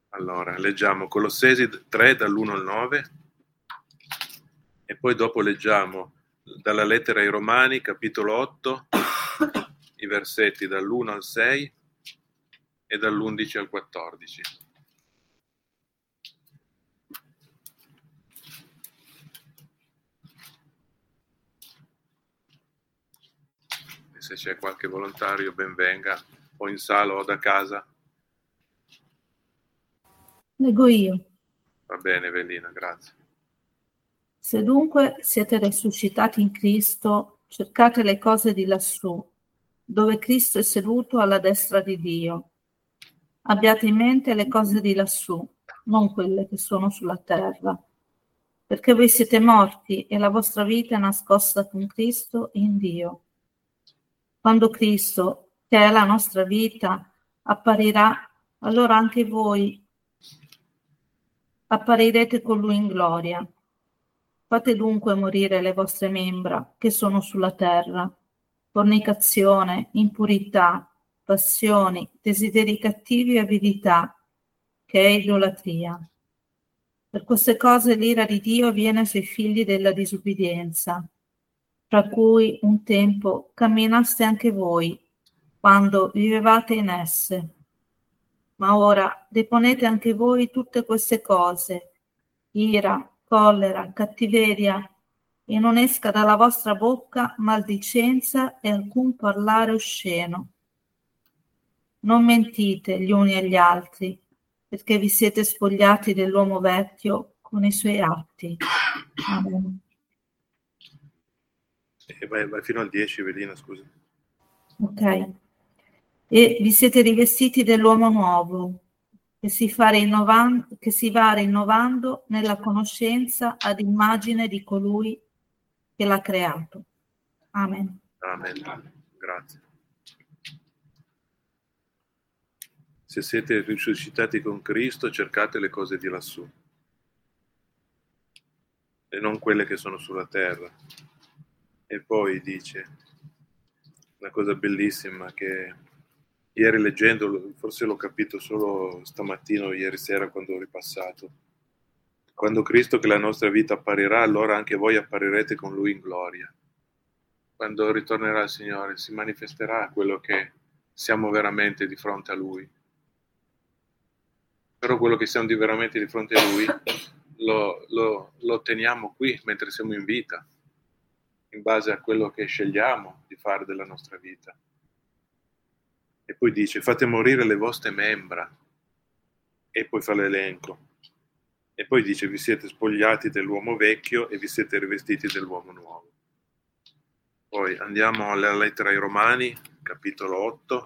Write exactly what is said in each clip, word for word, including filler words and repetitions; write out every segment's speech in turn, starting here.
Allora, leggiamo Colossesi tre dall'uno al nove e poi dopo leggiamo dalla lettera ai Romani, capitolo otto, i versetti dall'uno al sei e dall'undici al quattordici. E se c'è qualche volontario, ben venga, o in sala o da casa. Leggo io. Va bene, Evelina, grazie. Se dunque siete risuscitati in Cristo, cercate le cose di lassù, dove Cristo è seduto alla destra di Dio. Abbiate in mente le cose di lassù, non quelle che sono sulla terra, perché voi siete morti e la vostra vita è nascosta con Cristo in Dio. Quando Cristo, che è la nostra vita, apparirà, allora anche voi apparirete con Lui in gloria. Fate dunque morire le vostre membra che sono sulla terra: fornicazione, impurità, passioni, desideri cattivi e avidità, che è idolatria. Per queste cose l'ira di Dio viene sui figli della disubbidienza, tra cui un tempo camminaste anche voi, quando vivevate in esse. Ma ora deponete anche voi tutte queste cose: ira, collera, cattiveria, e non esca dalla vostra bocca maldicenza e alcun parlare osceno. Non mentite gli uni agli altri, perché vi siete spogliati dell'uomo vecchio con i suoi atti. Amen. E vai, vai fino al dieci, Evelina, scusa. Ok. E vi siete rivestiti dell'uomo nuovo, che si, fa rinnovan- che si va rinnovando nella conoscenza ad immagine di colui che l'ha creato. Amen. Amen. Grazie. Se siete risuscitati con Cristo, cercate le cose di lassù e non quelle che sono sulla terra. E poi dice una cosa bellissima che ieri leggendolo, forse l'ho capito solo stamattina o ieri sera quando ho ripassato. Quando Cristo, che la nostra vita apparirà, allora anche voi apparirete con Lui in gloria. Quando ritornerà il Signore si manifesterà quello che siamo veramente di fronte a Lui. Però quello che siamo di veramente di fronte a Lui lo, lo, lo otteniamo qui mentre siamo in vita, in base a quello che scegliamo di fare della nostra vita. E poi dice: fate morire le vostre membra, e poi fa l'elenco. E poi dice: vi siete spogliati dell'uomo vecchio e vi siete rivestiti dell'uomo nuovo. Poi andiamo alla lettera ai Romani, capitolo otto.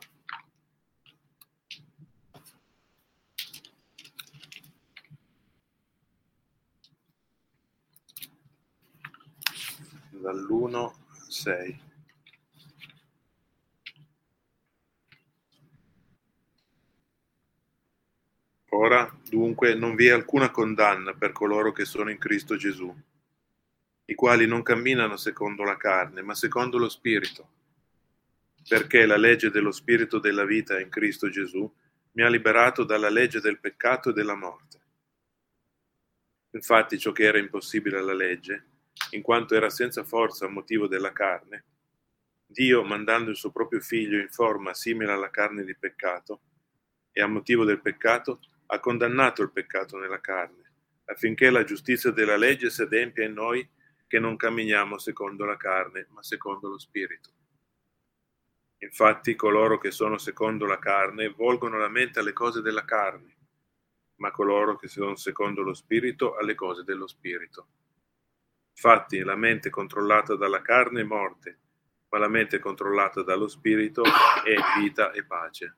Dall'uno al sei. Ora, dunque, non vi è alcuna condanna per coloro che sono in Cristo Gesù, i quali non camminano secondo la carne, ma secondo lo Spirito. Perché la legge dello Spirito della vita in Cristo Gesù mi ha liberato dalla legge del peccato e della morte. Infatti ciò che era impossibile alla legge, in quanto era senza forza a motivo della carne, Dio, mandando il suo proprio figlio in forma simile alla carne di peccato, e a motivo del peccato, ha condannato il peccato nella carne, affinché la giustizia della legge si adempia in noi che non camminiamo secondo la carne, ma secondo lo Spirito. Infatti coloro che sono secondo la carne volgono la mente alle cose della carne, ma coloro che sono secondo lo Spirito alle cose dello Spirito. Infatti la mente controllata dalla carne è morte, ma la mente controllata dallo Spirito è vita e pace.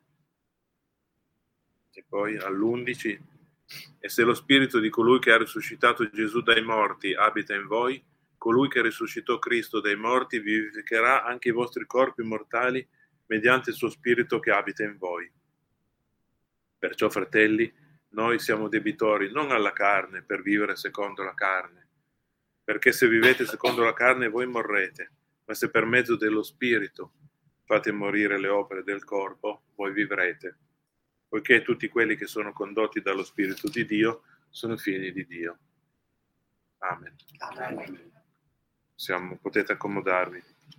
E poi all'undici: e se lo Spirito di colui che ha risuscitato Gesù dai morti abita in voi, colui che risuscitò Cristo dai morti vivificherà anche i vostri corpi mortali mediante il suo Spirito che abita in voi. Perciò, fratelli, noi siamo debitori non alla carne per vivere secondo la carne, perché se vivete secondo la carne voi morrete, ma se per mezzo dello Spirito fate morire le opere del corpo, voi vivrete. poiché tutti quelli che sono condotti dallo Spirito di Dio sono figli di Dio. Amen. Amen. Siamo, potete accomodarvi.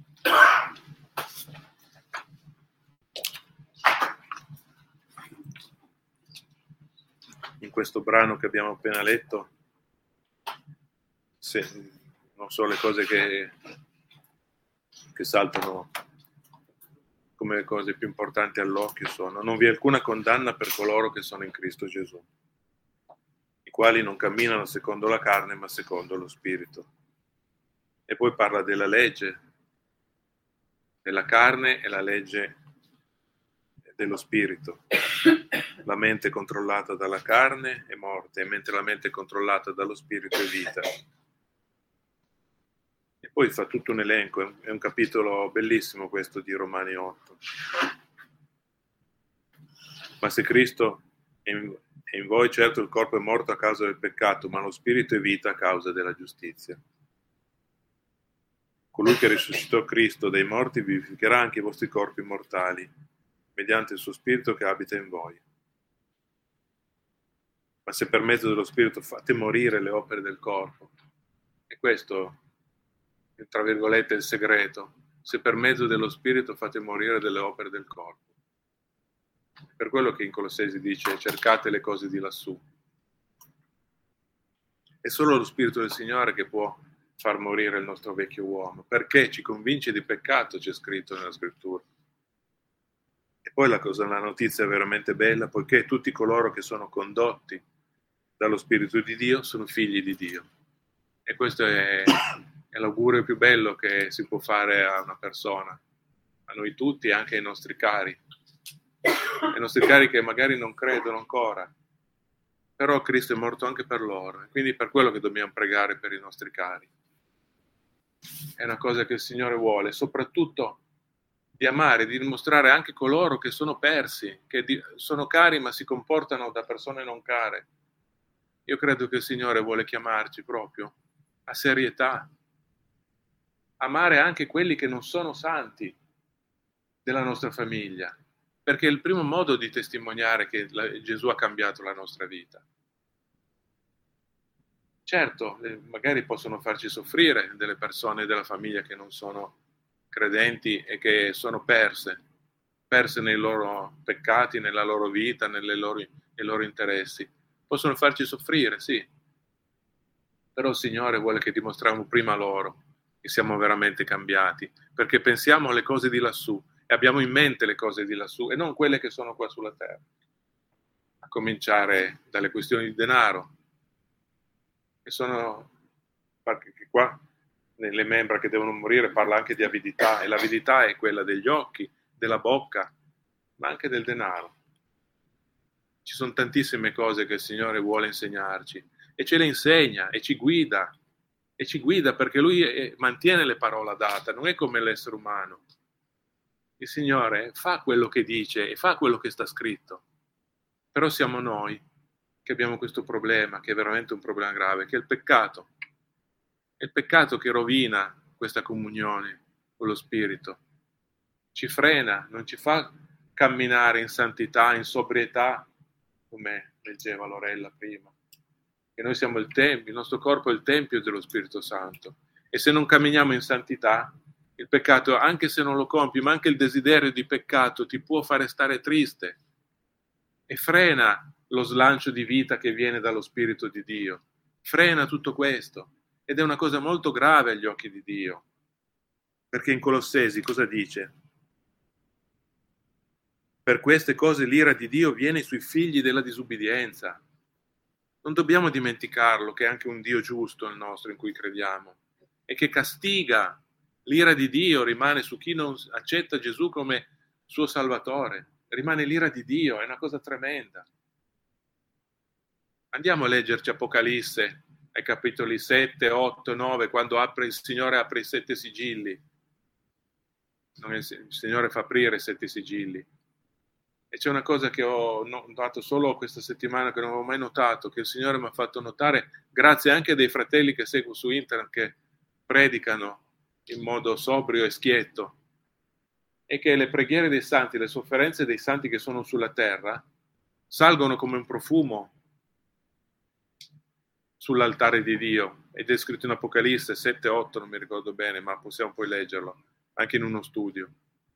In questo brano che abbiamo appena letto, se, non so, le cose che, che saltano come le cose più importanti all'occhio sono: non vi è alcuna condanna per coloro che sono in Cristo Gesù, i quali non camminano secondo la carne ma secondo lo Spirito. E poi parla della legge della carne e la legge dello Spirito. La mente controllata dalla carne è morte, mentre la mente controllata dallo Spirito è vita. E poi fa tutto un elenco, è un capitolo bellissimo questo di Romani otto. Ma se Cristo è in, è in voi, certo il corpo è morto a causa del peccato, ma lo Spirito è vita a causa della giustizia. Colui che risuscitò Cristo dai morti vivificherà anche i vostri corpi mortali, mediante il suo Spirito che abita in voi. Ma se per mezzo dello Spirito fate morire le opere del corpo, e questo è, tra virgolette, il segreto: se per mezzo dello Spirito fate morire delle opere del corpo. Per quello che in Colossesi dice: cercate le cose di lassù. È solo lo Spirito del Signore che può far morire il nostro vecchio uomo, perché ci convince di peccato, c'è scritto nella Scrittura. E poi la cosa, la notizia è veramente bella, poiché tutti coloro che sono condotti dallo Spirito di Dio sono figli di Dio. E questo è, è l'augurio più bello che si può fare a una persona, a noi tutti e anche ai nostri cari. Ai nostri cari che magari non credono ancora, però Cristo è morto anche per loro, e quindi per quello che dobbiamo pregare per i nostri cari. È una cosa che il Signore vuole, soprattutto di amare, di dimostrare anche coloro che sono persi, che di, sono cari ma si comportano da persone non care. Io credo che il Signore vuole chiamarci proprio a serietà, amare anche quelli che non sono santi della nostra famiglia, perché è il primo modo di testimoniare che la, Gesù ha cambiato la nostra vita. Certo, eh, magari possono farci soffrire delle persone della famiglia che non sono credenti e che sono perse, perse nei loro peccati, nella loro vita, nelle loro, nei loro interessi. Possono farci soffrire, sì, però il Signore vuole che dimostriamo prima loro che siamo veramente cambiati, perché pensiamo alle cose di lassù e abbiamo in mente le cose di lassù e non quelle che sono qua sulla terra, a cominciare dalle questioni di denaro, che sono, perché qua nelle membra che devono morire parla anche di avidità, e l'avidità è quella degli occhi, della bocca, ma anche del denaro. Ci sono tantissime cose che il Signore vuole insegnarci e ce le insegna e ci guida, e ci guida perché Lui è, mantiene le parole date, non è come l'essere umano. Il Signore fa quello che dice e fa quello che sta scritto, però siamo noi che abbiamo questo problema, che è veramente un problema grave, che è il peccato. È il peccato che rovina questa comunione con lo Spirito, ci frena, non ci fa camminare in santità, in sobrietà, come leggeva Lorella prima, che noi siamo il tempio, il nostro corpo è il tempio dello Spirito Santo, e se non camminiamo in santità, il peccato, anche se non lo compi, ma anche il desiderio di peccato ti può fare stare triste e frena lo slancio di vita che viene dallo Spirito di Dio, frena tutto questo, ed è una cosa molto grave agli occhi di Dio, perché in Colossesi cosa dice? Per queste cose l'ira di Dio viene sui figli della disubbidienza. Non dobbiamo dimenticarlo, che è anche un Dio giusto il nostro in cui crediamo, e che castiga. L'ira di Dio rimane su chi non accetta Gesù come suo Salvatore, rimane l'ira di Dio, è una cosa tremenda. Andiamo a leggerci Apocalisse, ai capitoli sette, otto, nove, quando apre il Signore apre i sette sigilli. Non è, il Signore fa aprire i sette sigilli. E c'è una cosa che ho notato solo questa settimana, che non avevo mai notato, che il Signore mi ha fatto notare, grazie anche dei fratelli che seguo su internet, che predicano in modo sobrio e schietto, è che le preghiere dei santi, le sofferenze dei santi che sono sulla terra, salgono come un profumo sull'altare di Dio, ed è scritto in Apocalisse sette otto, non mi ricordo bene, ma possiamo poi leggerlo anche in uno studio.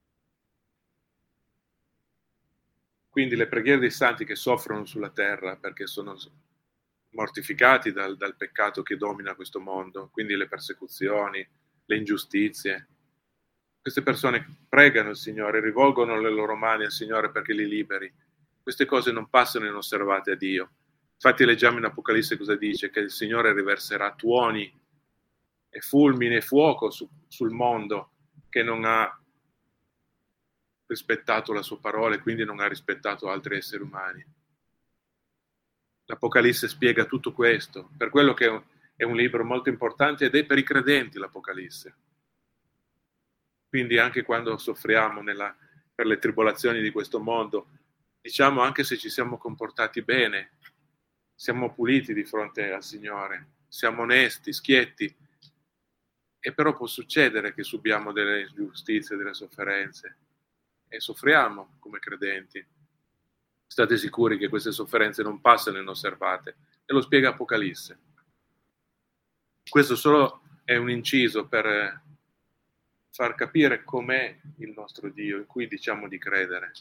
Quindi le preghiere dei santi che soffrono sulla terra perché sono mortificati dal, dal peccato che domina questo mondo, quindi le persecuzioni, le ingiustizie. Queste persone pregano il Signore, rivolgono le loro mani al Signore perché li liberi. Queste cose non passano inosservate a Dio. Infatti leggiamo in Apocalisse cosa dice, che il Signore riverserà tuoni e fulmine e fuoco su, sul mondo che non ha rispettato la sua parola e quindi non ha rispettato altri esseri umani. L'Apocalisse spiega tutto questo, per quello che è un, è un libro molto importante ed è per i credenti l'Apocalisse. Quindi anche quando soffriamo nella, per le tribolazioni di questo mondo, diciamo anche se ci siamo comportati bene, siamo puliti di fronte al Signore, siamo onesti, schietti, e però può succedere che subiamo delle ingiustizie, delle sofferenze e soffriamo come credenti. State sicuri che queste sofferenze non passano inosservate, e lo spiega Apocalisse. Questo solo è un inciso per far capire com'è il nostro Dio, in cui diciamo di credere.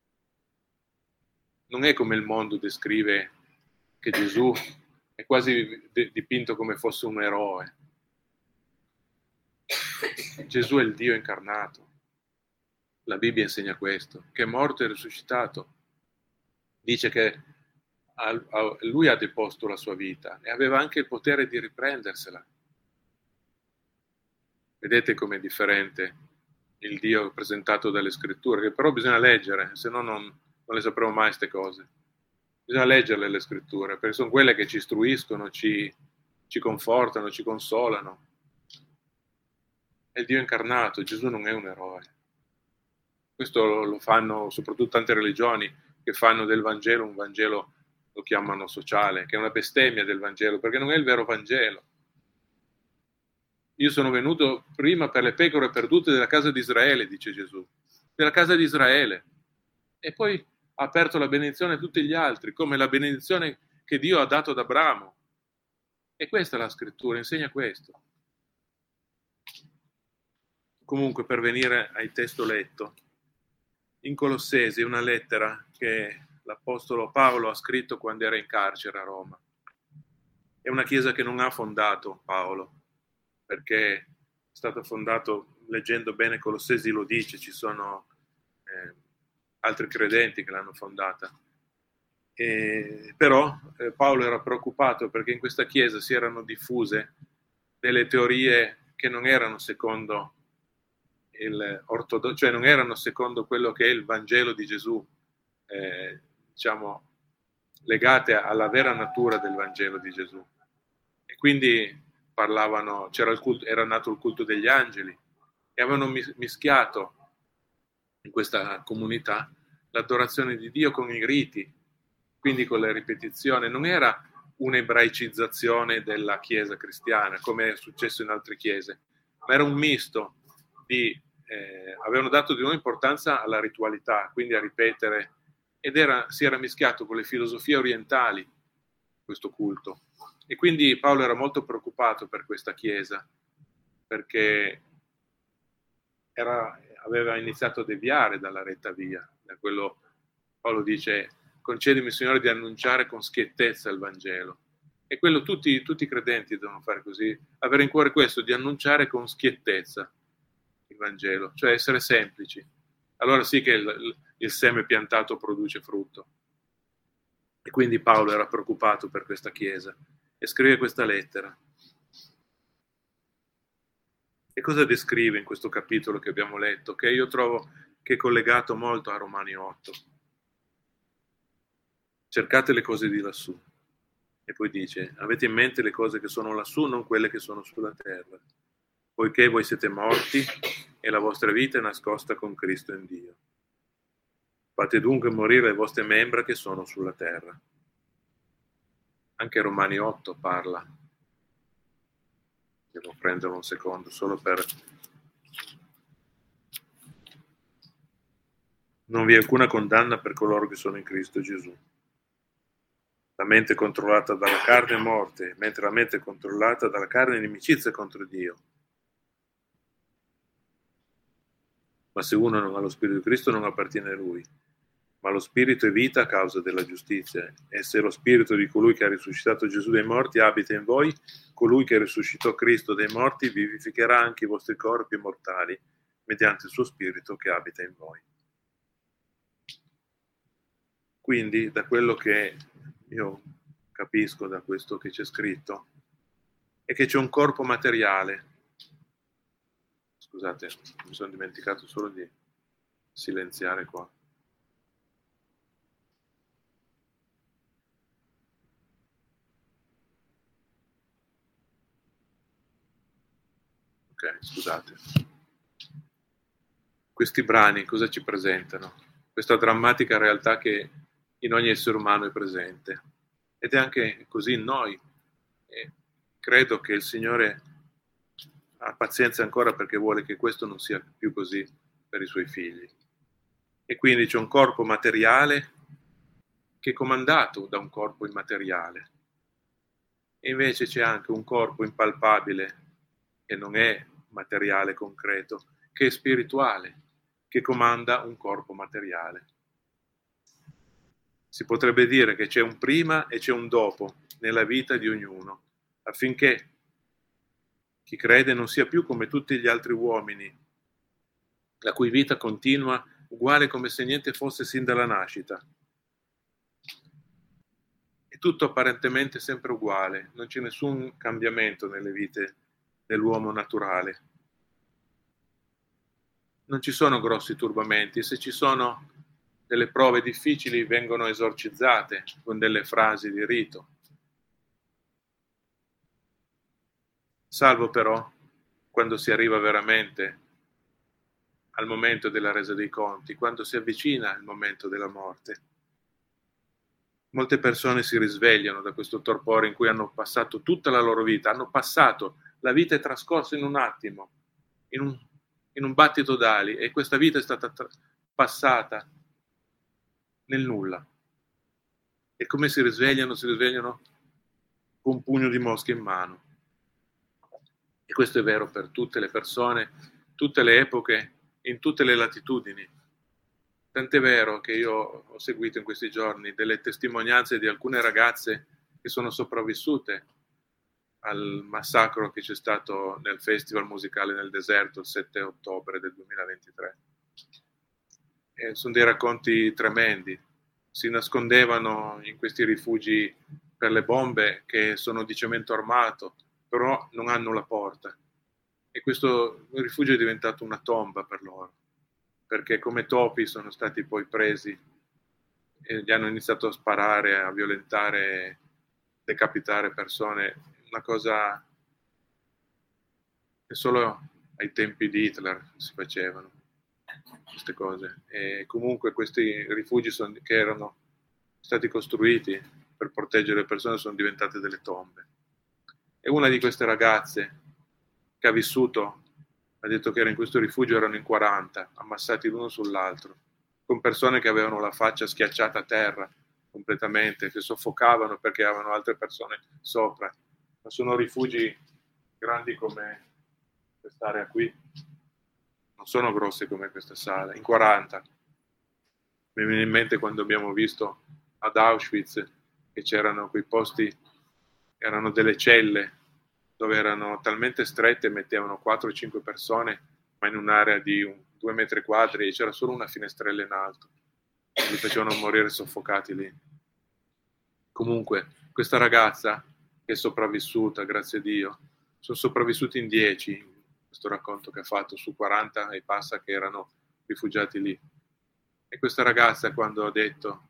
Non è come il mondo descrive che Gesù è quasi dipinto come fosse un eroe. Gesù è il Dio incarnato. La Bibbia insegna questo, che è morto e risuscitato. Dice che a, a, lui ha deposto la sua vita e aveva anche il potere di riprendersela. Vedete com'è differente il Dio presentato dalle scritture, che però bisogna leggere, se no non, non le sapremo mai queste cose. Bisogna leggerle le scritture, perché sono quelle che ci istruiscono, ci, ci confortano, ci consolano. È il Dio incarnato, Gesù non è un eroe. Questo lo, lo fanno soprattutto tante religioni che fanno del Vangelo un Vangelo, lo chiamano sociale, che è una bestemmia del Vangelo, perché non è il vero Vangelo. Io sono venuto prima per le pecore perdute della casa di Israele, dice Gesù, della casa di Israele. E poi ha aperto la benedizione a tutti gli altri, come la benedizione che Dio ha dato ad Abramo. E questa è la scrittura, insegna questo. Comunque, per venire al testo letto, in Colossesi, una lettera che l'Apostolo Paolo ha scritto quando era in carcere a Roma. È una chiesa che non ha fondato Paolo, perché è stato fondato, leggendo bene Colossesi lo dice, ci sono eh, altri credenti che l'hanno fondata. E, però eh, Paolo era preoccupato perché in questa chiesa si erano diffuse delle teorie che non erano secondo il ortodosso, cioè non erano secondo quello che è il Vangelo di Gesù, eh, diciamo, legate alla vera natura del Vangelo di Gesù. E quindi parlavano, c'era il culto, era nato il culto degli angeli, e avevano mischiato in questa comunità l'adorazione di Dio con i riti, quindi con le ripetizioni. Non era un'ebraicizzazione della Chiesa cristiana, come è successo in altre chiese, ma era un misto di, eh, avevano dato di nuovo importanza alla ritualità, quindi a ripetere, ed era, si era mischiato con le filosofie orientali questo culto. E quindi Paolo era molto preoccupato per questa chiesa, perché era, aveva iniziato a deviare dalla retta via, da quello Paolo dice: concedimi, Signore, di annunciare con schiettezza il Vangelo. E quello tutti, tutti i credenti devono fare così, avere in cuore questo, di annunciare con schiettezza il Vangelo, cioè essere semplici. Allora sì che il, il seme piantato produce frutto. E quindi Paolo era preoccupato per questa chiesa e scrive questa lettera. E cosa descrive in questo capitolo che abbiamo letto? Che io trovo che è collegato molto a Romani otto. Cercate le cose di lassù. E poi dice: avete in mente le cose che sono lassù, non quelle che sono sulla terra, poiché voi siete morti e la vostra vita è nascosta con Cristo in Dio. Fate dunque morire le vostre membra che sono sulla terra. Anche Romani otto parla. Devo prendere un secondo solo per... Non vi è alcuna condanna per coloro che sono in Cristo Gesù. La mente controllata dalla carne è morte, mentre la mente controllata dalla carne è inimicizia contro Dio. Ma se uno non ha lo Spirito di Cristo non appartiene a Lui. Ma lo Spirito è vita a causa della giustizia. E se lo Spirito di colui che ha risuscitato Gesù dai morti abita in voi, colui che risuscitò Cristo dai morti vivificherà anche i vostri corpi mortali mediante il suo Spirito che abita in voi. Quindi, da quello che io capisco da questo che c'è scritto, è che c'è un corpo materiale. Scusate, mi sono dimenticato solo di silenziare qua. Ok, scusate. Questi brani cosa ci presentano? Questa drammatica realtà che in ogni essere umano è presente. Ed è anche così in noi. E credo che il Signore ha pazienza ancora perché vuole che questo non sia più così per i suoi figli. E quindi c'è un corpo materiale che è comandato da un corpo immateriale. E invece c'è anche un corpo impalpabile, che non è materiale concreto, che è spirituale, che comanda un corpo materiale. Si potrebbe dire che c'è un prima e c'è un dopo nella vita di ognuno, affinché chi crede non sia più come tutti gli altri uomini, la cui vita continua uguale come se niente fosse sin dalla nascita. È tutto apparentemente sempre uguale, non c'è nessun cambiamento nelle vite dell'uomo naturale. Non ci sono grossi turbamenti, se ci sono delle prove difficili vengono esorcizzate con delle frasi di rito. Salvo però quando si arriva veramente al momento della resa dei conti, quando si avvicina il momento della morte. Molte persone si risvegliano da questo torpore in cui hanno passato tutta la loro vita, hanno passato, la vita è trascorsa in un attimo, in un, in un battito d'ali, e questa vita è stata tra- passata nel nulla. E come si risvegliano? Si risvegliano con un pugno di mosche in mano. E questo è vero per tutte le persone, tutte le epoche, in tutte le latitudini. Tant'è vero che io ho seguito in questi giorni delle testimonianze di alcune ragazze che sono sopravvissute al massacro che c'è stato nel Festival Musicale nel Deserto il sette ottobre del duemilaventitré. E sono dei racconti tremendi. Si nascondevano in questi rifugi per le bombe che sono di cemento armato, però non hanno la porta. E questo rifugio è diventato una tomba per loro, perché come topi sono stati poi presi e gli hanno iniziato a sparare, a violentare, decapitare persone, una cosa che solo ai tempi di Hitler si facevano queste cose. E comunque questi rifugi sono, che erano stati costruiti per proteggere le persone sono diventate delle tombe. E una di queste ragazze che ha vissuto ha detto che era in questo rifugio, erano in quaranta, ammassati l'uno sull'altro, con persone che avevano la faccia schiacciata a terra completamente, che soffocavano perché avevano altre persone sopra. Ma sono rifugi grandi come quest'area qui, non sono grosse come questa sala, in quaranta. Mi viene in mente quando abbiamo visto ad Auschwitz che c'erano quei posti, erano delle celle dove erano talmente strette, mettevano quattro o cinque persone, ma in un'area di un, due metri quadri, e c'era solo una finestrella in alto. Li facevano morire soffocati lì. Comunque, questa ragazza che è sopravvissuta, grazie a Dio, sono sopravvissuti in dieci, questo racconto che ha fatto, su quaranta e passa che erano rifugiati lì. E questa ragazza, quando ha detto,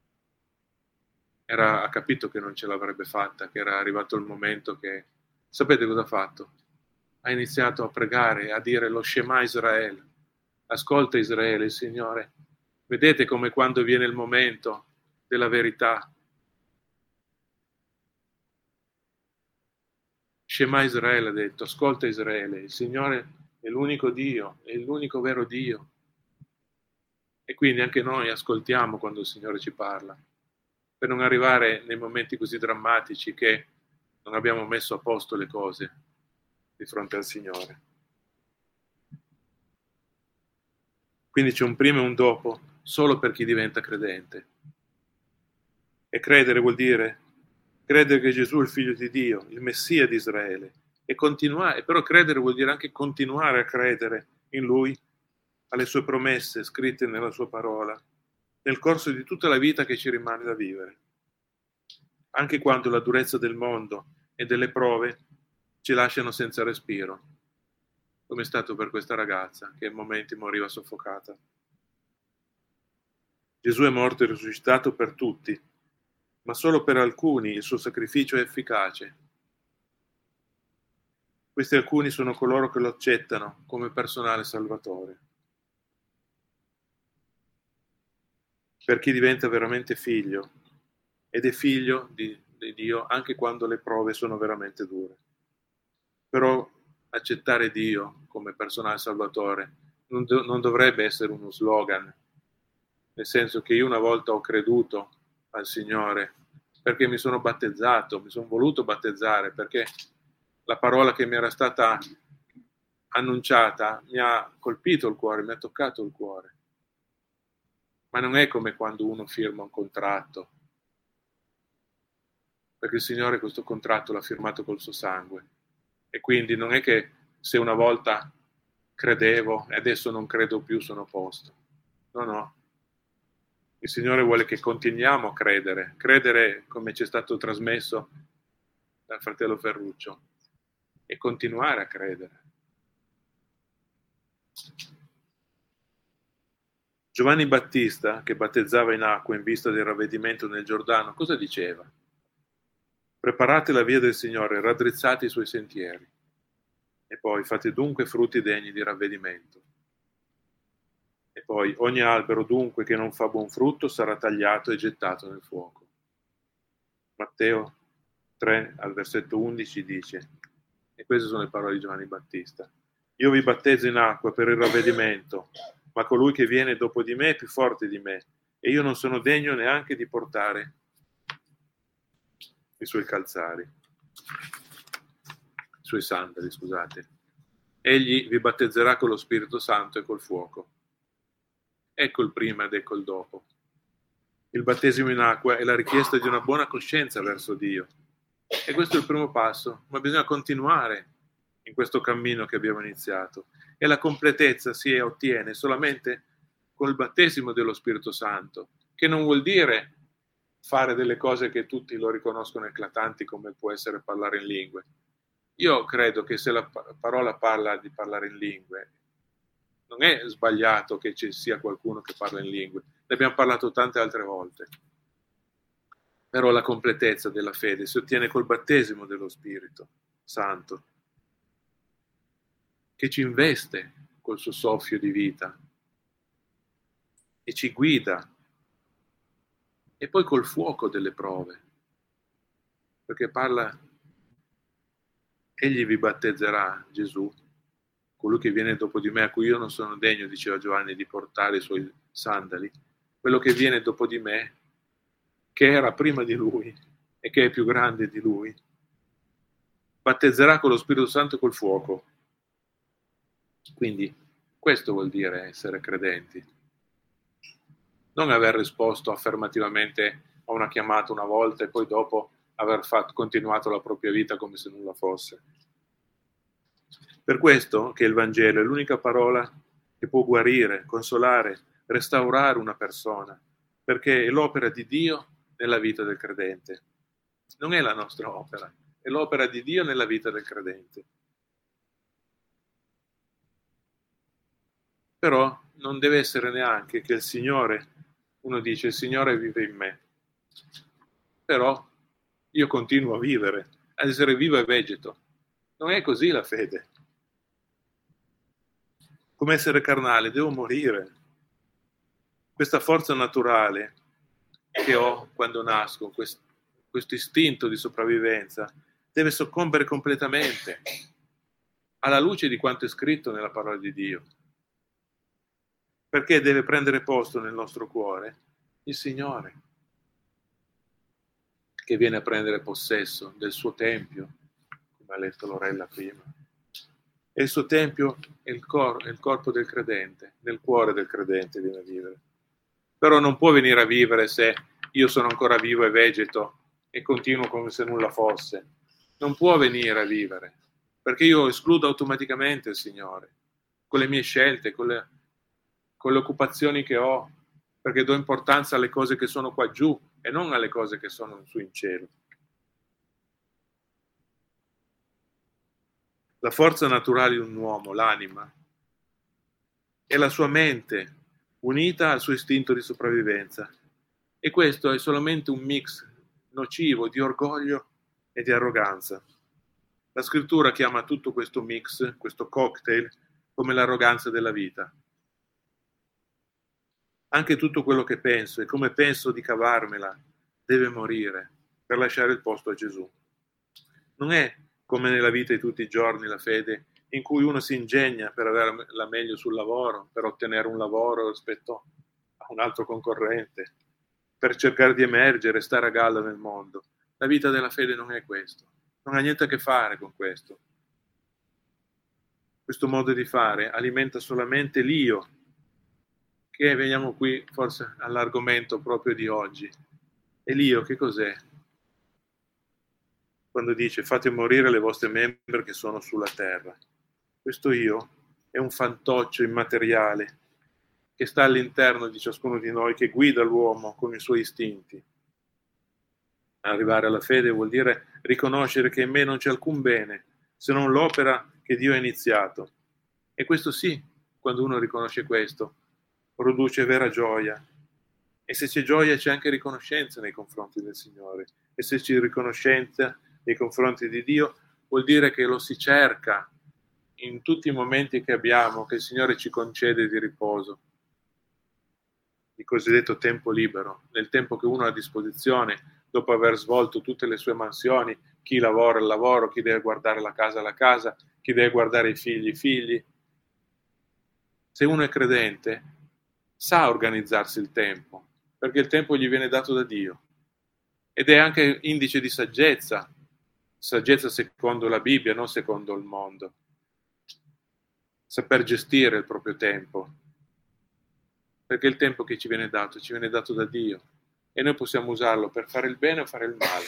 era, ha capito che non ce l'avrebbe fatta, che era arrivato il momento che... Sapete cosa ha fatto? Ha iniziato a pregare, a dire lo Shema Israele. Ascolta Israele, il Signore. Vedete come quando viene il momento della verità. Shema Israele ha detto, ascolta Israele, il Signore è l'unico Dio, è l'unico vero Dio. E quindi anche noi ascoltiamo quando il Signore ci parla. per non arrivare nei momenti così drammatici che non abbiamo messo a posto le cose di fronte al Signore. Quindi c'è un prima e un dopo solo per chi diventa credente. E credere vuol dire credere che Gesù è il Figlio di Dio, il Messia di Israele, e continuare, però credere vuol dire anche continuare a credere in Lui, alle sue promesse scritte nella sua parola, nel corso di tutta la vita che ci rimane da vivere. Anche quando la durezza del mondo e delle prove ci lasciano senza respiro, come è stato per questa ragazza che in momenti moriva soffocata. Gesù è morto e risuscitato per tutti, ma solo per alcuni il suo sacrificio è efficace. Questi alcuni sono coloro che lo accettano come personale salvatore. Per chi diventa veramente figlio, ed è figlio di, di Dio anche quando le prove sono veramente dure. Però accettare Dio come personale salvatore non, do, non dovrebbe essere uno slogan, nel senso che io una volta ho creduto al Signore perché mi sono battezzato, mi sono voluto battezzare, perché la parola che mi era stata annunciata mi ha colpito il cuore, mi ha toccato il cuore. Ma non è come quando uno firma un contratto, perché il Signore questo contratto l'ha firmato col suo sangue. E quindi non è che se una volta credevo e adesso non credo più sono a posto. No, no. Il Signore vuole che continuiamo a credere, credere come ci è stato trasmesso dal fratello Ferruccio, e continuare a credere. Giovanni Battista, che battezzava in acqua in vista del ravvedimento nel Giordano, cosa diceva? Preparate la via del Signore, raddrizzate i suoi sentieri, e poi fate dunque frutti degni di ravvedimento. E poi ogni albero dunque che non fa buon frutto sarà tagliato e gettato nel fuoco. Matteo tre al versetto undici dice, e queste sono le parole di Giovanni Battista: io vi battezzo in acqua per il ravvedimento, ma colui che viene dopo di me è più forte di me, e io non sono degno neanche di portare i suoi calzari, i suoi sandali, scusate. Egli vi battezzerà con lo Spirito Santo e col fuoco. Ecco il prima ed ecco il dopo. Il battesimo in acqua è la richiesta di una buona coscienza verso Dio. E questo è il primo passo, ma bisogna continuare in questo cammino che abbiamo iniziato. E la completezza si ottiene solamente con il battesimo dello Spirito Santo, che non vuol dire fare delle cose che tutti lo riconoscono eclatanti, come può essere parlare in lingue. Io credo che se la parola parla di parlare in lingue, non è sbagliato che ci sia qualcuno che parla in lingue, ne abbiamo parlato tante altre volte. Però la completezza della fede si ottiene col battesimo dello Spirito Santo, che ci investe col suo soffio di vita e ci guida, e poi col fuoco delle prove, perché parla, egli vi battezzerà, Gesù, colui che viene dopo di me, a cui io non sono degno, diceva Giovanni, di portare i suoi sandali, quello che viene dopo di me, che era prima di lui e che è più grande di lui, battezzerà con lo Spirito Santo e col fuoco. Quindi questo vuol dire essere credenti. Non aver risposto affermativamente a una chiamata una volta e poi dopo aver fatto, continuato la propria vita come se nulla fosse. Per questo che il Vangelo è l'unica parola che può guarire, consolare, restaurare una persona, perché è l'opera di Dio nella vita del credente. Non è la nostra opera, è l'opera di Dio nella vita del credente. Però non deve essere neanche che il Signore, uno dice il Signore vive in me, però io continuo a vivere, ad essere vivo e vegeto. Non è così la fede. Come essere carnale, devo morire. Questa forza naturale che ho quando nasco, questo, questo istinto di sopravvivenza, deve soccombere completamente alla luce di quanto è scritto nella parola di Dio. Perché deve prendere posto nel nostro cuore il Signore. che viene a prendere possesso del suo tempio, come ha letto Lorella prima. E il suo tempio è il, cor- è il corpo del credente, nel cuore del credente viene a vivere. Però non può venire a vivere se io sono ancora vivo e vegeto e continuo come se nulla fosse. Non può venire a vivere, perché io escludo automaticamente il Signore, con le mie scelte, con le, con le occupazioni che ho, perché do importanza alle cose che sono qua giù e non alle cose che sono su in cielo. La forza naturale di un uomo, l'anima, è la sua mente unita al suo istinto di sopravvivenza. E questo è solamente un mix nocivo di orgoglio e di arroganza. La scrittura chiama tutto questo mix, questo cocktail, come l'arroganza della vita. Anche tutto quello che penso e come penso di cavarmela deve morire per lasciare il posto a Gesù. Non è come nella vita di tutti i giorni la fede, in cui uno si ingegna per avere la meglio sul lavoro, per ottenere un lavoro rispetto a un altro concorrente, per cercare di emergere, stare a galla nel mondo. La vita della fede non è questo, non ha niente a che fare con questo. Questo modo di fare alimenta solamente l'io, che veniamo qui forse all'argomento proprio di oggi. E l'io che cos'è? Quando dice fate morire le vostre membra che sono sulla terra. Questo io è un fantoccio immateriale che sta all'interno di ciascuno di noi, che guida l'uomo con i suoi istinti. Arrivare alla fede vuol dire riconoscere che in me non c'è alcun bene, se non l'opera che Dio ha iniziato. E questo sì, quando uno riconosce questo, produce vera gioia. E se c'è gioia c'è anche riconoscenza nei confronti del Signore. E se c'è riconoscenza nei confronti di Dio, vuol dire che lo si cerca in tutti i momenti che abbiamo, che il Signore ci concede di riposo, il cosiddetto tempo libero, nel tempo che uno ha a disposizione, dopo aver svolto tutte le sue mansioni, chi lavora il lavoro, chi deve guardare la casa la casa, chi deve guardare i figli i figli. Se uno è credente, sa organizzarsi il tempo, perché il tempo gli viene dato da Dio, ed è anche indice di saggezza, saggezza secondo la Bibbia, non secondo il mondo. Saper gestire il proprio tempo, perché il tempo che ci viene dato ci viene dato da Dio e noi possiamo usarlo per fare il bene o fare il male.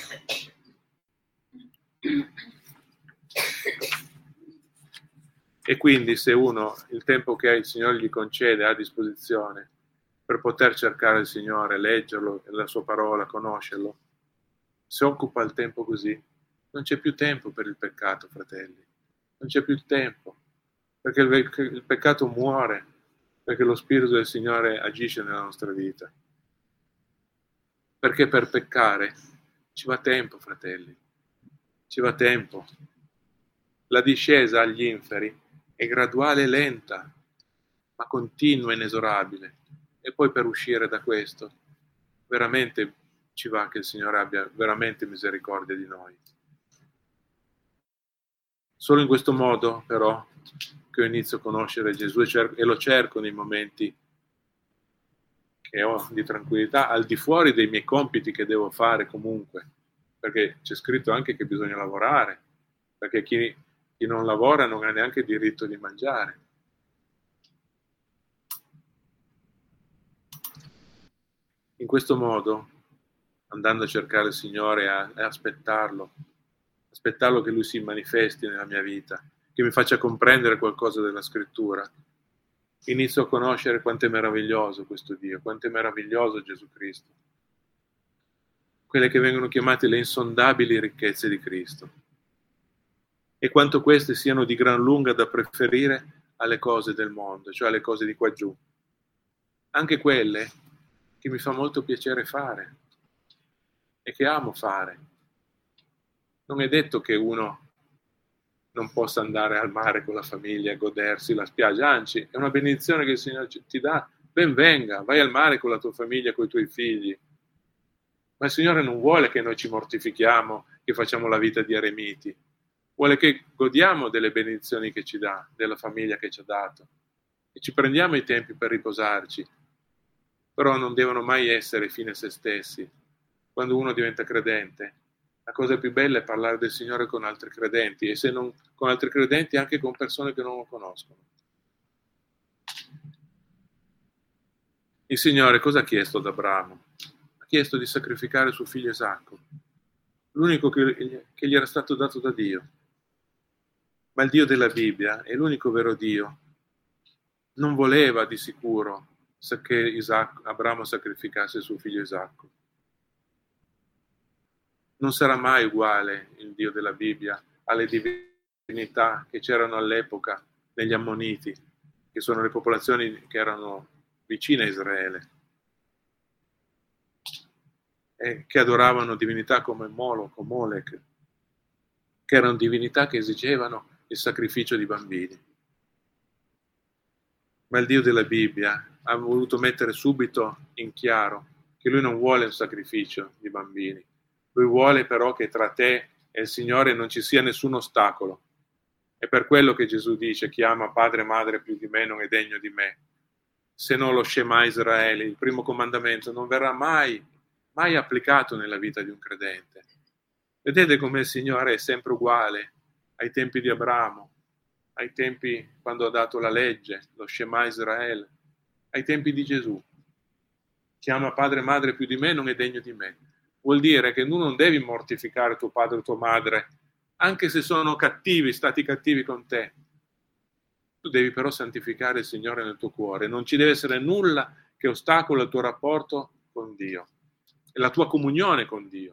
E quindi se uno il tempo che il Signore gli concede a disposizione per poter cercare il Signore, leggerlo, la sua parola, conoscerlo, se occupa il tempo così, non c'è più tempo per il peccato, fratelli, non c'è più tempo. Perché il, il peccato muore, perché lo Spirito del Signore agisce nella nostra vita. Perché per peccare ci va tempo, fratelli, ci va tempo. La discesa agli inferi è graduale e lenta, ma continua e inesorabile. E poi per uscire da questo, veramente ci va che il Signore abbia veramente misericordia di noi. Solo in questo modo, però, che io inizio a conoscere Gesù e, cer- e lo cerco nei momenti che ho di tranquillità, al di fuori dei miei compiti che devo fare comunque, perché c'è scritto anche che bisogna lavorare, perché chi, chi non lavora non ha neanche il diritto di mangiare. In questo modo, andando a cercare il Signore e aspettarlo, aspettarlo che Lui si manifesti nella mia vita, che mi faccia comprendere qualcosa della scrittura, inizio a conoscere quanto è meraviglioso questo Dio, quanto è meraviglioso Gesù Cristo. Quelle che vengono chiamate le insondabili ricchezze di Cristo. E quanto queste siano di gran lunga da preferire alle cose del mondo, cioè alle cose di qua giù. Anche quelle che mi fa molto piacere fare e che amo fare. Non è detto che uno non possa andare al mare con la famiglia e godersi la spiaggia, anzi è una benedizione che il Signore ti dà, ben venga, vai al mare con la tua famiglia, con i tuoi figli, ma il Signore non vuole che noi ci mortifichiamo, che facciamo la vita di eremiti, vuole che godiamo delle benedizioni che ci dà, della famiglia che ci ha dato, e ci prendiamo i tempi per riposarci, però non devono mai essere fine a se stessi. quando uno diventa credente, la cosa più bella è parlare del Signore con altri credenti, e se non con altri credenti anche con persone che non lo conoscono. Il Signore cosa ha chiesto ad Abramo? Ha chiesto di sacrificare suo figlio Isacco, l'unico che, che gli era stato dato da Dio. Ma il Dio della Bibbia è l'unico vero Dio. Non voleva di sicuro che Isacco, Abramo sacrificasse suo figlio Isacco. Non sarà mai uguale il Dio della Bibbia alle divinità che c'erano all'epoca negli Ammoniti, che sono le popolazioni che erano vicine a Israele, e che adoravano divinità come Moloch o Molech, che erano divinità che esigevano il sacrificio di bambini. Ma il Dio della Bibbia ha voluto mettere subito in chiaro che lui non vuole un sacrificio di bambini. Lui vuole però che tra te e il Signore non ci sia nessun ostacolo. È per quello che Gesù dice: chi ama padre e madre più di me non è degno di me. Se non lo Shema Israele, il primo comandamento, non verrà mai, mai applicato nella vita di un credente. Vedete come il Signore è sempre uguale ai tempi di Abramo, ai tempi quando ha dato la legge, lo Shema Israele, ai tempi di Gesù. Chi ama padre e madre più di me non è degno di me. Vuol dire che tu non devi mortificare tuo padre o tua madre, anche se sono cattivi, stati cattivi con te. Tu devi però santificare il Signore nel tuo cuore. Non ci deve essere nulla che ostacola il tuo rapporto con Dio e la tua comunione con Dio.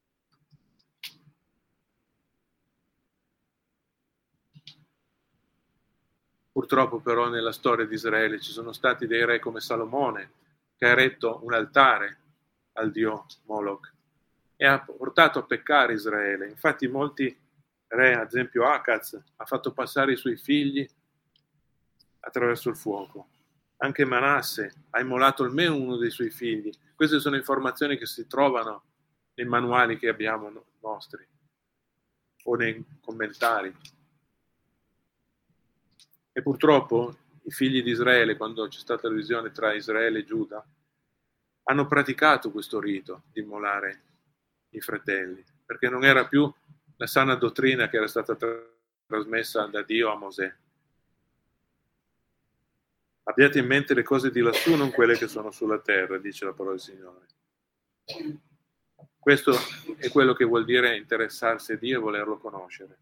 Purtroppo però nella storia di Israele ci sono stati dei re come Salomone, che ha eretto un altare al dio Moloch e ha portato a peccare Israele. Infatti molti re, ad esempio Acaz, ha fatto passare i suoi figli attraverso il fuoco. Anche Manasse ha immolato almeno uno dei suoi figli. Queste sono informazioni che si trovano nei manuali che abbiamo nostri o nei commentari. E purtroppo i figli di Israele, quando c'è stata la divisione tra Israele e Giuda, hanno praticato questo rito di immolare i fratelli, perché non era più la sana dottrina che era stata tra- trasmessa da Dio a Mosè. Abbiate in mente le cose di lassù, non quelle che sono sulla terra, dice la parola del Signore. Questo è quello che vuol dire interessarsi a Dio e volerlo conoscere.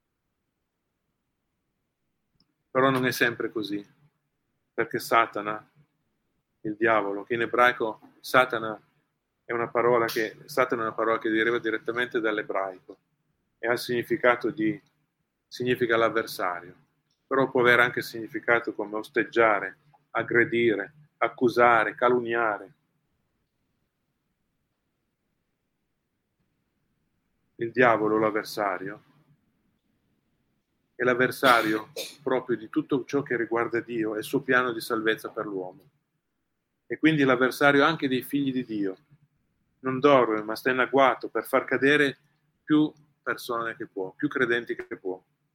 Però non è sempre così, perché Satana, il diavolo, che in ebraico Satana è una parola che, Satana è una parola che deriva direttamente dall'ebraico e ha il significato di, significa l'avversario, però può avere anche significato come osteggiare, aggredire, accusare, calunniare. Il diavolo, l'avversario, è l'avversario proprio di tutto ciò che riguarda Dio e il suo piano di salvezza per l'uomo. E quindi l'avversario anche dei figli di Dio. Non dorme, ma sta in agguato per far cadere più persone che può, più credenti che può.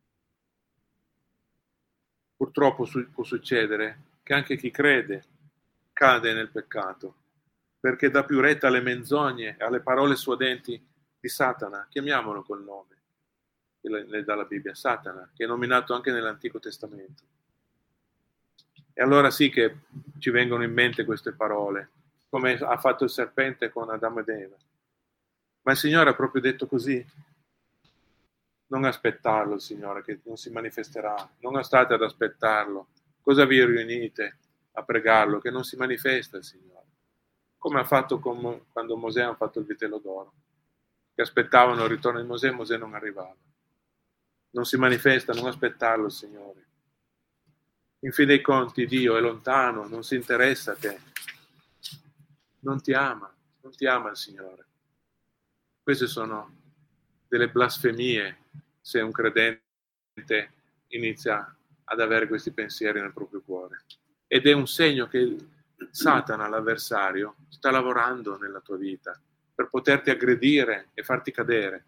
Purtroppo su- può succedere che anche chi crede cade nel peccato, perché dà più retta alle menzogne e alle parole suadenti di Satana, chiamiamolo col nome che le dà la Bibbia, Satana, che è nominato anche nell'Antico Testamento. E allora sì che ci vengono in mente queste parole, come ha fatto il serpente con Adamo ed Eva. Ma il Signore ha proprio detto così. Non aspettarlo il Signore, che non si manifesterà. Non state ad aspettarlo. Cosa vi riunite a pregarlo? Che non si manifesta il Signore. Come ha fatto con, quando Mosè ha fatto il vitello d'oro. Che aspettavano il ritorno di Mosè, Mosè non arrivava. Non si manifesta, non aspettarlo il Signore. In fin dei conti Dio è lontano, non si interessa a te. Non ti ama, non ti ama il Signore. Queste sono delle blasfemie se un credente inizia ad avere questi pensieri nel proprio cuore. Ed è un segno che Satana, l'avversario, sta lavorando nella tua vita per poterti aggredire e farti cadere.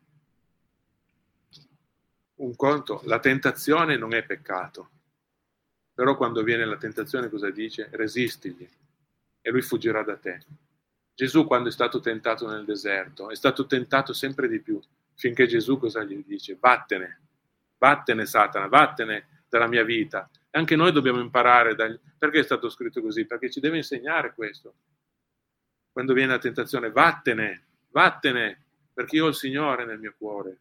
Un conto, la tentazione non è peccato, però quando viene la tentazione cosa dice? Resistigli e lui fuggirà da te. Gesù, quando è stato tentato nel deserto, è stato tentato sempre di più, finché Gesù cosa gli dice? Vattene, vattene Satana, vattene dalla mia vita. E anche noi dobbiamo imparare, dagli... perché è stato scritto così? Perché ci deve insegnare questo. Quando viene la tentazione, vattene, vattene, perché io ho il Signore nel mio cuore.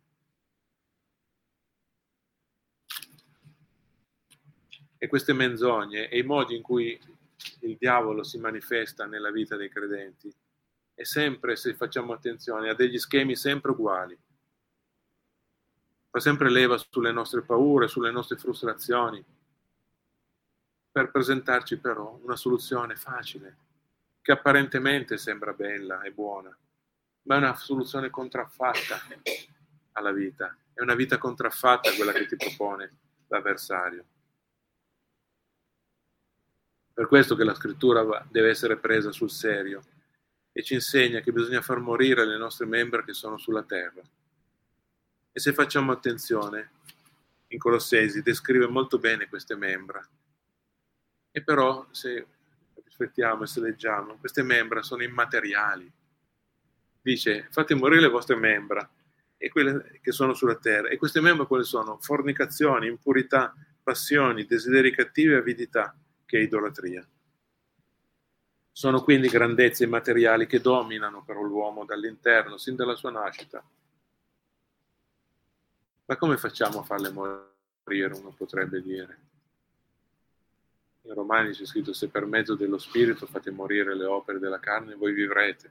E queste menzogne e i modi in cui il diavolo si manifesta nella vita dei credenti è sempre, se facciamo attenzione, ha degli schemi sempre uguali. Fa sempre leva sulle nostre paure, sulle nostre frustrazioni, per presentarci però una soluzione facile, che apparentemente sembra bella e buona, ma è una soluzione contraffatta alla vita. È una vita contraffatta quella che ti propone l'avversario. Per questo che la scrittura deve essere presa sul serio e ci insegna che bisogna far morire le nostre membra che sono sulla terra. E se facciamo attenzione, in Colossesi descrive molto bene queste membra. E però, se riflettiamo e se leggiamo, queste membra sono immateriali. Dice, fate morire le vostre membra, e quelle che sono sulla terra. E queste membra quali sono? Fornicazioni, impurità, passioni, desideri cattivi e avidità, che è idolatria. Sono quindi grandezze immateriali che dominano però l'uomo dall'interno, sin dalla sua nascita. Ma come facciamo a farle morire, uno potrebbe dire? In Romani c'è scritto, se per mezzo dello Spirito fate morire le opere della carne, voi vivrete.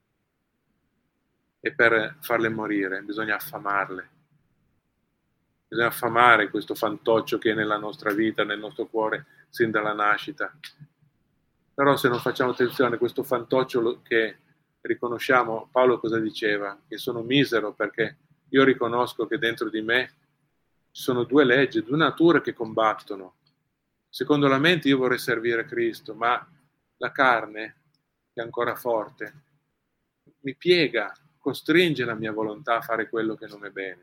E per farle morire bisogna affamarle. Bisogna affamare questo fantoccio che è nella nostra vita, nel nostro cuore, sin dalla nascita. Però se non facciamo attenzione, questo fantoccio che riconosciamo, Paolo cosa diceva? Che sono misero perché io riconosco che dentro di me ci sono due leggi, due nature che combattono. Secondo la mente io vorrei servire Cristo, ma la carne, che è ancora forte, mi piega, costringe la mia volontà a fare quello che non è bene.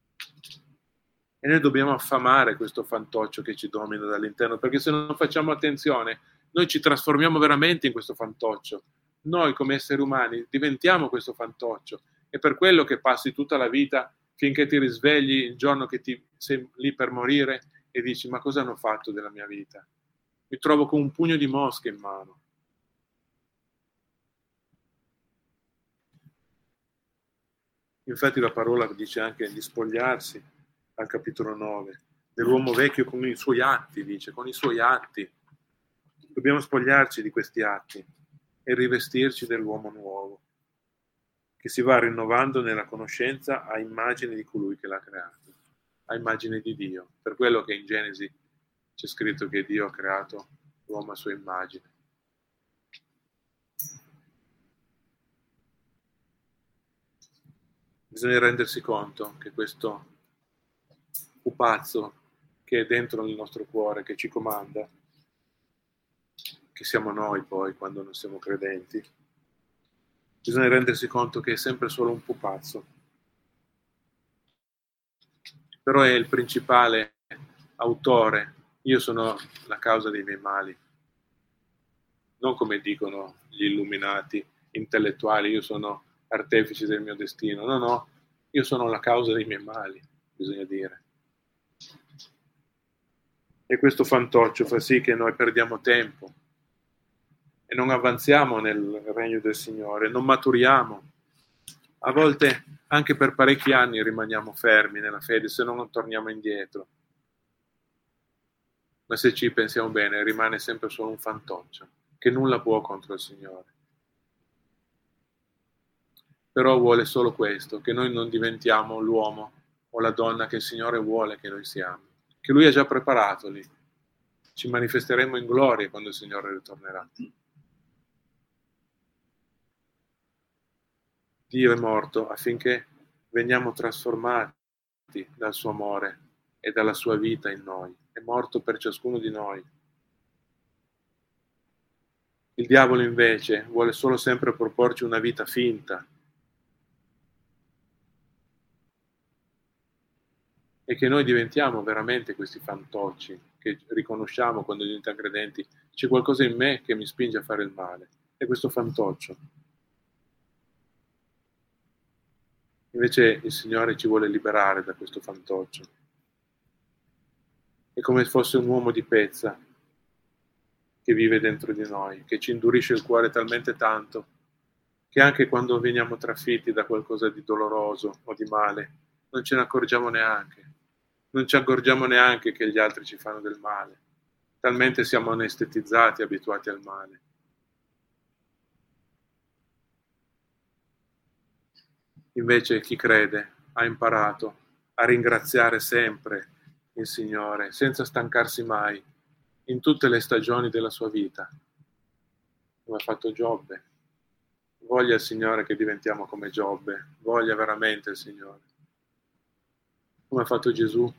E noi dobbiamo affamare questo fantoccio che ci domina dall'interno, perché se non facciamo attenzione, noi ci trasformiamo veramente in questo fantoccio. Noi come esseri umani diventiamo questo fantoccio. E per quello che passi tutta la vita finché ti risvegli il giorno che ti sei lì per morire e dici, ma cosa hanno fatto della mia vita? Mi trovo con un pugno di mosche in mano. Infatti la parola dice anche di spogliarsi, al capitolo nove, dell'uomo vecchio con i suoi atti, dice, con i suoi atti. Dobbiamo spogliarci di questi atti e rivestirci dell'uomo nuovo, che si va rinnovando nella conoscenza a immagine di colui che l'ha creato, a immagine di Dio. Per quello che in Genesi c'è scritto che Dio ha creato l'uomo a sua immagine. Bisogna rendersi conto che questo pupazzo che è dentro il nostro cuore, che ci comanda, che siamo noi poi quando non siamo credenti, bisogna rendersi conto che è sempre solo un pupazzo. Però è il principale autore. Io sono la causa dei miei mali. Non come dicono gli illuminati intellettuali, io sono artefice del mio destino. No, no, io sono la causa dei miei mali, bisogna dire. E questo fantoccio fa sì che noi perdiamo tempo e non avanziamo nel regno del Signore, non maturiamo. A volte anche per parecchi anni rimaniamo fermi nella fede se non torniamo indietro. Ma se ci pensiamo bene, rimane sempre solo un fantoccio che nulla può contro il Signore. Però vuole solo questo, che noi non diventiamo l'uomo o la donna che il Signore vuole che noi siamo, che Lui ha già preparato lì. Ci manifesteremo in gloria quando il Signore ritornerà. Dio è morto affinché veniamo trasformati dal suo amore e dalla sua vita in noi. È morto per ciascuno di noi. Il diavolo invece vuole solo sempre proporci una vita finta e che noi diventiamo veramente questi fantocci che riconosciamo quando diventiamo credenti. C'è qualcosa in me che mi spinge a fare il male. È questo fantoccio. Invece il Signore ci vuole liberare da questo fantoccio. È come se fosse un uomo di pezza che vive dentro di noi, che ci indurisce il cuore talmente tanto che anche quando veniamo trafitti da qualcosa di doloroso o di male, non ce ne accorgiamo neanche. Non ci accorgiamo neanche che gli altri ci fanno del male. Talmente siamo anestetizzati, abituati al male. Invece chi crede ha imparato a ringraziare sempre il Signore, senza stancarsi mai, in tutte le stagioni della sua vita, come ha fatto Giobbe. Voglia il Signore che diventiamo come Giobbe, voglia veramente il Signore. Come ha fatto Gesù.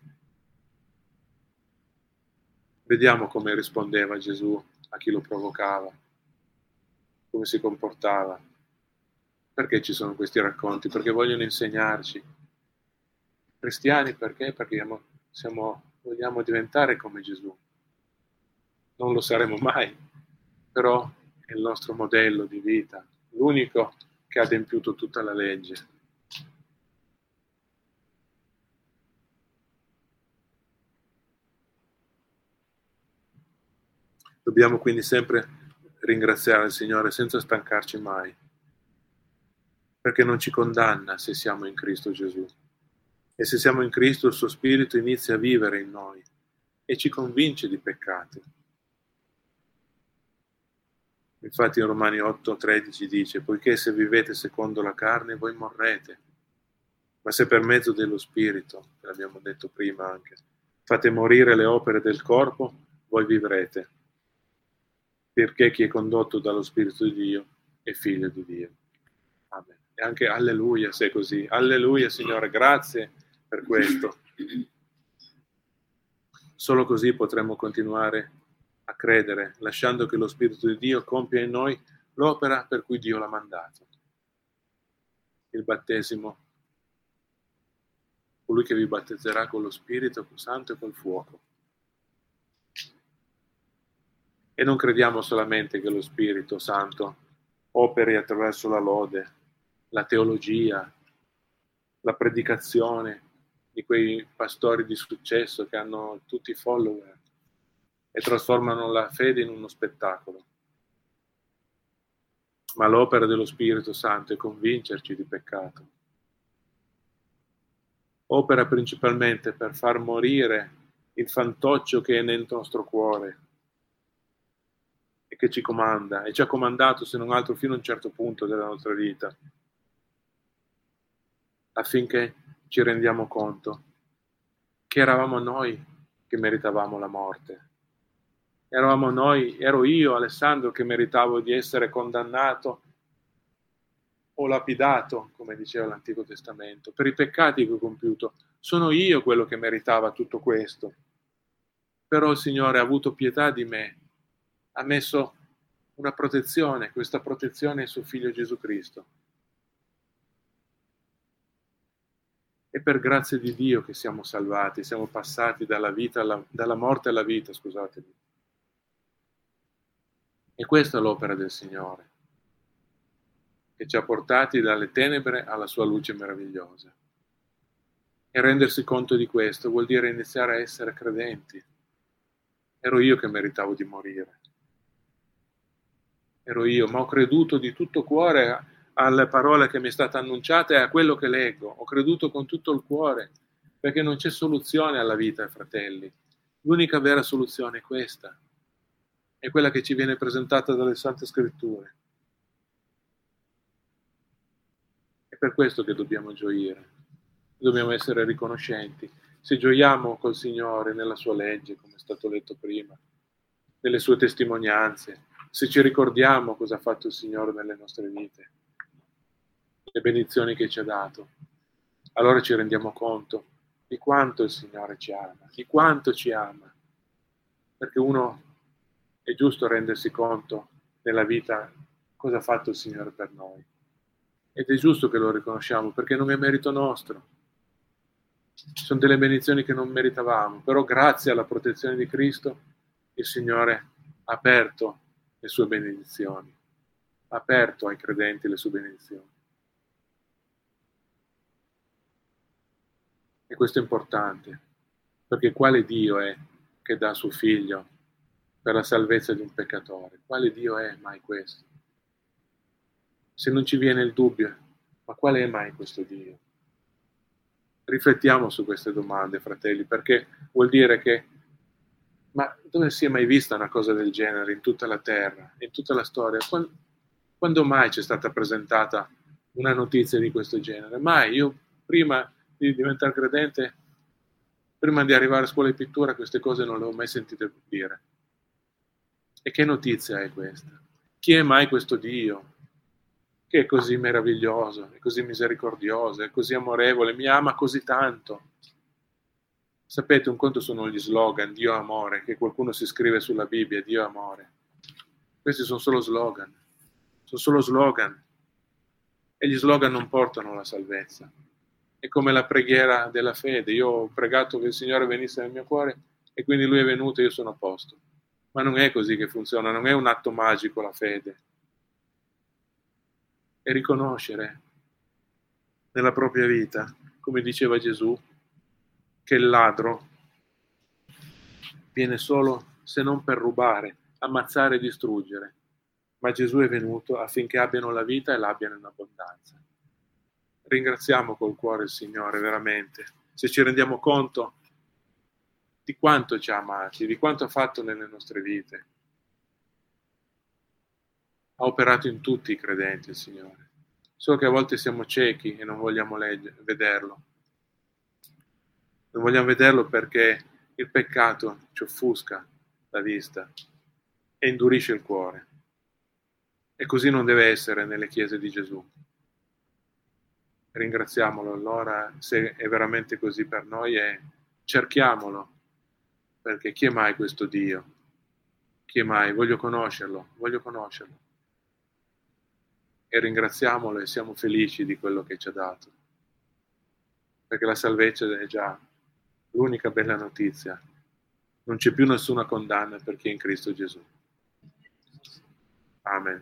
Vediamo come rispondeva Gesù a chi lo provocava, come si comportava. Perché ci sono questi racconti? Perché vogliono insegnarci. Cristiani perché? Perché siamo, siamo, vogliamo diventare come Gesù. Non lo saremo mai, però è il nostro modello di vita, l'unico che ha adempiuto tutta la legge. Dobbiamo quindi sempre ringraziare il Signore senza stancarci mai, perché non ci condanna se siamo in Cristo Gesù. E se siamo in Cristo, il suo Spirito inizia a vivere in noi e ci convince di peccati. Infatti in Romani otto tredici dice: poiché se vivete secondo la carne voi morrete, ma se per mezzo dello Spirito, che l'abbiamo detto prima anche, fate morire le opere del corpo, voi vivrete, perché chi è condotto dallo Spirito di Dio è figlio di Dio. Amen. E anche alleluia se è così. Alleluia Signore, grazie per questo. Solo così potremo continuare a credere, lasciando che lo Spirito di Dio compia in noi l'opera per cui Dio l'ha mandato. Il battesimo, colui che vi battezzerà con lo Spirito Santo e col fuoco. E non crediamo solamente che lo Spirito Santo operi attraverso la lode, la teologia, la predicazione di quei pastori di successo che hanno tutti i follower e trasformano la fede in uno spettacolo. Ma l'opera dello Spirito Santo è convincerci di peccato. Opera principalmente per far morire il fantoccio che è nel nostro cuore e che ci comanda, e ci ha comandato se non altro fino a un certo punto della nostra vita, affinché ci rendiamo conto che eravamo noi che meritavamo la morte. Eravamo noi, ero io, Alessandro, che meritavo di essere condannato o lapidato, come diceva l'Antico Testamento, per i peccati che ho compiuto. Sono io quello che meritava tutto questo. Però il Signore ha avuto pietà di me, ha messo una protezione, questa protezione è suo Figlio Gesù Cristo. È per grazia di Dio che siamo salvati, siamo passati dalla vita alla, dalla morte alla vita, scusatemi. E questa è l'opera del Signore, che ci ha portati dalle tenebre alla sua luce meravigliosa. E rendersi conto di questo vuol dire iniziare a essere credenti. Ero io che meritavo di morire. Ero io, ma ho creduto di tutto cuore alle parole che mi è stata annunciata e a quello che leggo. Ho creduto con tutto il cuore, perché non c'è soluzione alla vita, fratelli. L'unica vera soluzione è questa. È quella che ci viene presentata dalle Sante Scritture. È per questo che dobbiamo gioire, dobbiamo essere riconoscenti. Se gioiamo col Signore nella sua legge, come è stato letto prima, nelle sue testimonianze, se ci ricordiamo cosa ha fatto il Signore nelle nostre vite, le benedizioni che ci ha dato, allora ci rendiamo conto di quanto il Signore ci ama, di quanto ci ama, perché uno è giusto rendersi conto nella vita cosa ha fatto il Signore per noi. Ed è giusto che lo riconosciamo, perché non è merito nostro. Ci sono delle benedizioni che non meritavamo, però grazie alla protezione di Cristo il Signore ha aperto le sue benedizioni, ha aperto ai credenti le sue benedizioni. E questo è importante, perché quale Dio è che dà suo figlio per la salvezza di un peccatore? Quale Dio è mai questo? Se non ci viene il dubbio, ma qual è mai questo Dio? Riflettiamo su queste domande, fratelli, perché vuol dire che, ma dove si è mai vista una cosa del genere in tutta la terra, in tutta la storia? Quando, quando mai ci è stata presentata una notizia di questo genere? Mai. Io prima di diventare credente, prima di arrivare a scuola di pittura, queste cose non le ho mai sentite dire. E che notizia è questa? Chi è mai questo Dio che è così meraviglioso, è così misericordioso, è così amorevole, mi ama così tanto? Sapete, un conto sono gli slogan, Dio amore, che qualcuno si scrive sulla Bibbia, Dio amore. Questi sono solo slogan, sono solo slogan. E gli slogan non portano alla salvezza. È come la preghiera della fede. Io ho pregato che il Signore venisse nel mio cuore e quindi Lui è venuto e io sono a posto. Ma non è così che funziona, non è un atto magico la fede. È riconoscere nella propria vita, come diceva Gesù, che il ladro viene solo se non per rubare, ammazzare e distruggere. Ma Gesù è venuto affinché abbiano la vita e l'abbiano in abbondanza. Ringraziamo col cuore il Signore, veramente. Se ci rendiamo conto di quanto ci ha amati, di quanto ha fatto nelle nostre vite. Ha operato in tutti i credenti il Signore. Solo che a volte siamo ciechi e non vogliamo legge, vederlo. Non vogliamo vederlo perché il peccato ci offusca la vista e indurisce il cuore. E così non deve essere nelle chiese di Gesù. Ringraziamolo allora se è veramente così per noi e cerchiamolo, perché chi è mai questo Dio? Chi è mai? Voglio conoscerlo, voglio conoscerlo. E ringraziamolo e siamo felici di quello che ci ha dato, perché la salvezza è già l'unica bella notizia. Non c'è più nessuna condanna per chi è in Cristo Gesù. Amen.